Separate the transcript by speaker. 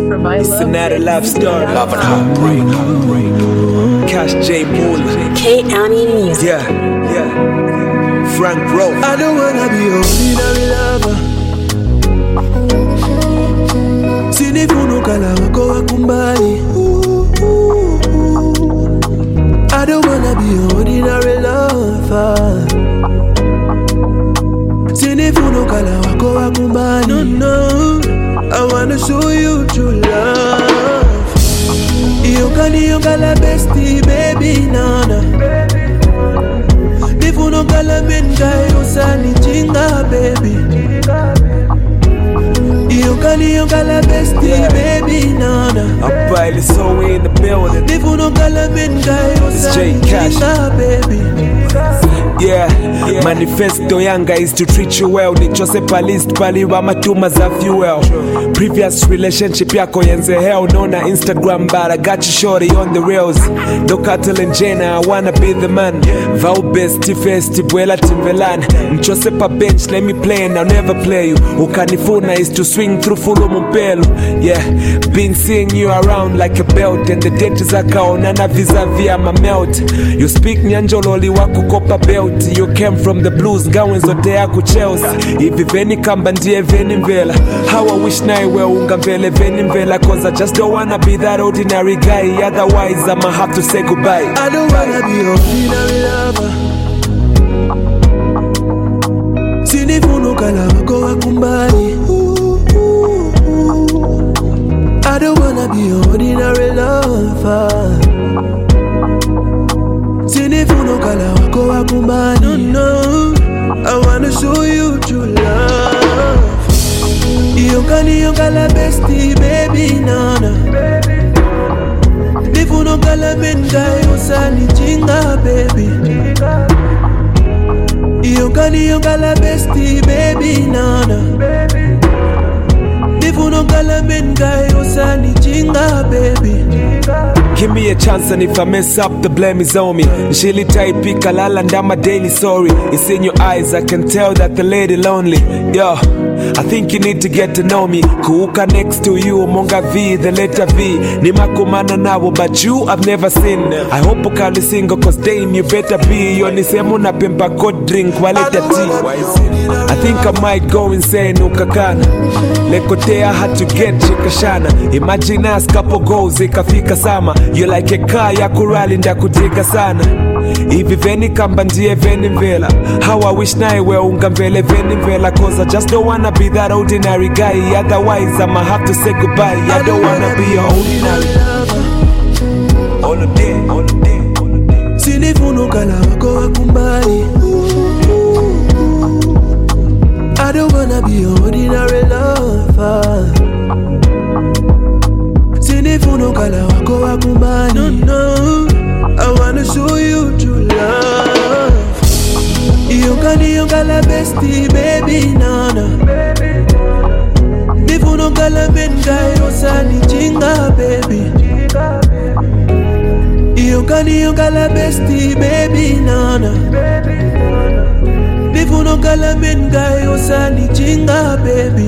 Speaker 1: It's another love story. Love and heartbreak. Cash J. Moon.
Speaker 2: K-Annie Music.
Speaker 1: Yeah. Frank Rowe.
Speaker 3: I don't wanna be ordinary lover. Sinifuno kala wako wakumbali. I don't wanna be ordinary lover. Sinifuno kala wako wakumbali. No, I wanna show you true love. Iyo kala bestie baby nana. Nifuno kala menga yosani chinga baby. Iyo kala bestie baby nana.
Speaker 1: I'm probably so in the building.
Speaker 3: Nifuno kala menga yosani chinga baby.
Speaker 1: Yeah. Manifesto yanga is to treat you well. Ni Josepa list pali wa matuma za fuel. Previous relationship yako yenze hell. No na Instagram but I got you shorty on the rails. No Cattle and Jenna, I wanna be the man. Vow besti festi buela timbelan. Josepa bench, let me play and I'll never play you. Ukanifuna is to swing through full mumpelu. Yeah, been seeing you around like a belt. And the date zakaonana vis-a-vis I'm a melt. You speak nyanjololi wako kopa belt. You came from the blues, ngawe zote yako Chelsea. Hivi veni kamba ndiye veni mvela. How I wish na iwe unga mvele veni mvela. Cause I just don't wanna be that ordinary guy. Otherwise I'ma have to say goodbye.
Speaker 3: I don't wanna be ordinary lover. Sinifuno kala wako wakumbali. I don't wanna be ordinary lover. Sinifuno kala wako wakumbali. No, I wanna show you true love. Iyo kala bestie baby nana. Nifuno kala menga yosani chinga baby. Iyo kala bestie baby nana. Nifuno kala menga yosani chinga baby.
Speaker 1: Give me a chance and if I mess up the blame is on me. Shili type kalala and I'm a daily sorry. It's in your eyes, I can tell that the lady lonely. Yo, I think you need to get to know me. Kuuka next to you, monga V, the letter V. Ni makumana nawo, but you I've never seen. I hope ukali single cause damn you better be. Yoni semu na pimpa cold drink waleta tea. I think I might go insane ukakana. Lekotea had to get chikashana. Imagine us couple goals ikafika sama. You like a car ya kurali nda kuteka sana. Hivi veni kamba ndiye veni mvela. How I wish na iwe unga mvele veni mvela. Cause I just don't wanna be that ordinary guy. Otherwise I'ma have to say goodbye. I don't wanna be your ordinary lover. All the day.
Speaker 3: Sinifuno kala wako wakumbali. I don't wanna be your ordinary lover. Sinifuno kala wako wakumbali. No, I wanna show you true love. Iyo kala bestie baby nana. Nifuno kala menga yosani chinga baby. Iyo kala bestie baby nana. Nifuno kala menga yosani chinga baby.